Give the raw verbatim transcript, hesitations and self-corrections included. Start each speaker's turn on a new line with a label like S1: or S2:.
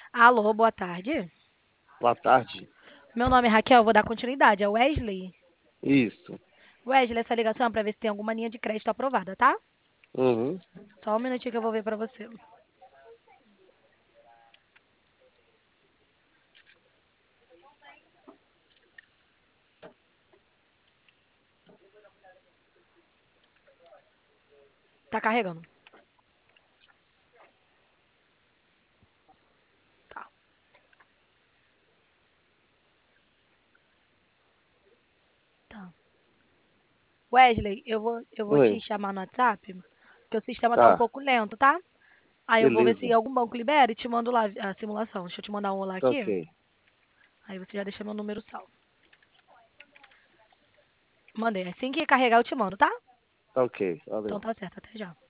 S1: Alô, boa tarde.
S2: Boa tarde.
S1: Meu nome é Raquel, vou dar continuidade. É Wesley.
S2: Isso.
S1: Wesley, essa ligação é para ver se tem alguma linha de crédito aprovada, tá?
S2: Uhum.
S1: Só um minutinho que eu vou ver para você. Tá carregando. Tá. Tá. Wesley, eu vou, eu vou te
S2: Oi.
S1: chamar no WhatsApp, porque o sistema tá um
S2: Tá.
S1: pouco lento, tá? Aí eu vou ver se
S2: Beleza.
S1: algum banco libera e te mando lá a simulação. Deixa eu te mandar um olá
S2: Tá
S1: aqui.
S2: ok.
S1: Aí você já deixa meu número salvo. Mandei. Assim que carregar, eu te mando, tá?
S2: Tá ok.
S1: Então
S2: Valeu.
S1: tá certo. Até já.